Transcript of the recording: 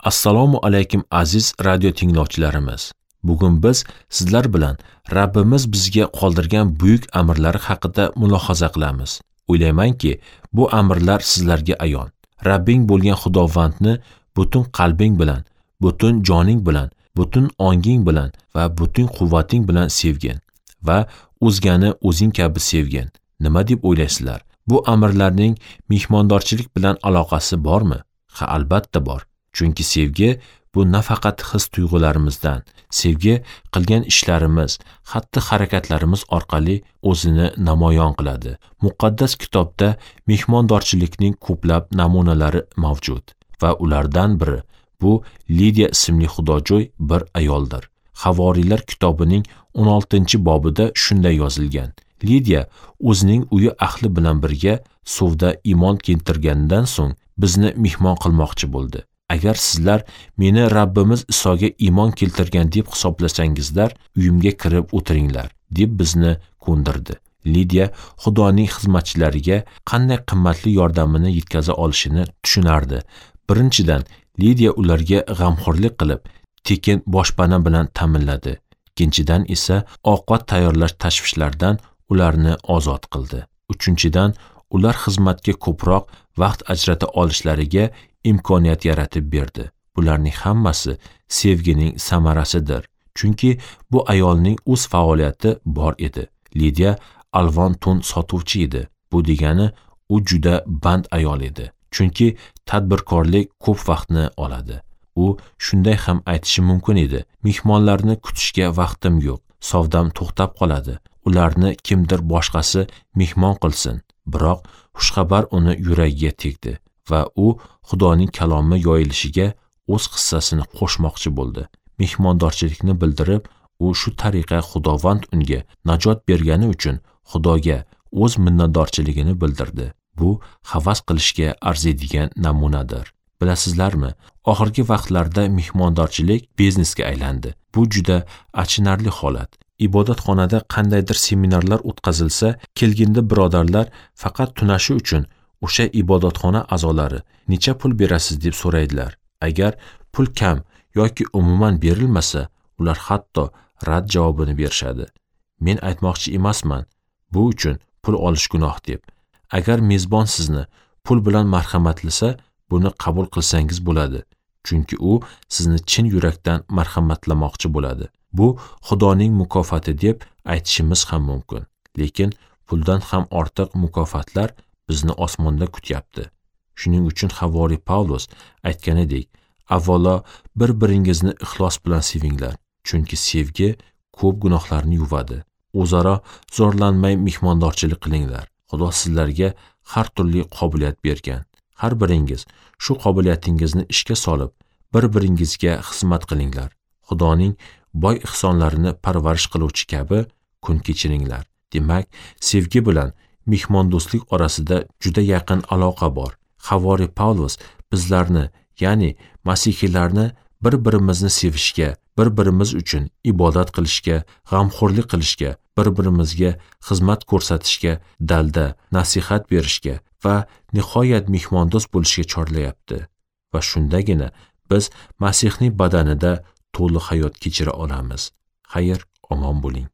Assalomu alaykum aziz radio tinglovchilarimiz. Bugun biz sizlar bilan Rabbimiz bizga qoldirgan buyuk amrlari haqida mulohaza qilamiz. O'ylaymanki, bu amrlar sizlarga ayon. Rabbing bo'lgan Xudovandni butun qalbing bilan, butun joning bilan, butun onging bilan va butun quvvating bilan sevgin va o'zgani o'zing kabi sevgin. Nima deb o'ylaysizlar? Bu amrlarning mehmondorchilik bilan aloqasi bormi? Ha, albatta bor. Chunki sevgi bu nafaqat his-tuyg'ularimizdan, sevgi qilgan ishlarimiz, xatti-harakatlarimiz orqali o'zini namoyon qiladi. Muqaddas kitobda mehmondorchilikning ko'plab namunalari mavjud va ulardan biri bu Lidiya ismli xudojo'y bir ayoldir. Havoriylar kitobining 16-bobida shunday yozilgan: Lidiya o'zining uyi ahli bilan birga suvda iymon keltirganidan so'ng bizni mehmon qilmoqchi bo'ldi. Agar sizlar meni Rabbimiz Isoga iymon keltirgan deb hisoblasangizlar, uyimga kirib o'tiringlar, deb bizni ko'ndirdi. Lidiya Xudoning xizmatchilariga qanday qimmatli yordamini yetkaza olishini tushunardi. Birinchidan, Lidiya ularga g'amxo'rlik qilib, tekin boshpana bilan ta'minladi. Ikkinchidan esa ovqat tayyorlash tashvishlaridan ularni ozod qildi. Uchinchidan, ular xizmatga ko'proq vaqt ajrata olishlariga imkoniyat yaratib berdi. Bularning hammasi sevgining samarasidir. Chunki bu ayolning o'z faoliyati bor edi. Lidiya alvon to'n sotuvchi edi. Bu degani u juda band ayol edi. Chunki tadbirkorlik ko'p vaqtni oladi. U shunday ham aytishi mumkin edi: mehmonlarni kutishga vaqtim yo'q, savdam to'xtab qoladi. Ularni kimdir boshqasi mehmon qilsin. Biroq xushxabar uni yuragiga tegdi va u Xudoning kalomi yoyilishiga o'z hissasini qo'shmoqchi bo'ldi. Mehmondorchilikni bildirib, u shu tariqa Xudovand unga najot bergani uchun Xudoga o'z minnatdorchiligini bildirdi. Bu havas qilishga arziydigan namunadir. Bilasizlarmi, oxirgi vaqtlarda mehmondorchilik biznesga aylandi. Bu juda achinarli holat. Ibodatxonada qandaydir seminarlar o'tkazilsa, kelgindi birodarlar faqat tunashi uchun o'sha ibodatxona a'zolari necha pul berasiz deb so'raydilar. Agar pul kam yoki umuman berilmasa, ular hatto rad javobini berishadi. Men aytmoqchi emasman, bu uchun pul olish gunoh deb. Agar mezbon sizni pul bilan marhamatlasa, buni qabul qilsangiz bo'ladi. Chunki u sizni chin yurakdan marhamatlamoqchi bo'ladi. Bu Xudoning mukofoti deb aytishimiz ham mumkin. Lekin puldan ham ortiq mukofotlar bizni osmonda kutyapti. Shuning uchun Havoriy Pavlos aytganidek, avvalo bir-biringizni ixlos bilan sevinglar. Chunki sevgi ko'p gunohlarni yuvadi. O'zaro zo'rlanmay mehmondorchilik qilinglar. Xudo sizlarga har turli qobiliyat bergan. Har biringiz shu qobiliyatingizni ishga solib, bir-biringizga xizmat qilinglar. Xudoning boy ihsonlarini parvarish qiluvchi kabi kun kechiringlar. Demak, sevgi bilan mehmondo'stlik orasida juda yaqin aloqa bor. Havoriy Pavlos bizlarni, ya'ni masihiylarni bir-birimizni sevishga, bir-birimiz uchun ibodat qilishga, g'amxo'rlik qilishga, bir-birimizga xizmat ko'rsatishga, dalda nasihat berishga va nihoyat mehmondo'st bo'lishga chorlayapti. Va shundagina biz Masihning badanida to'liq hayot kechira olamiz. Xayr, omon bo'ling.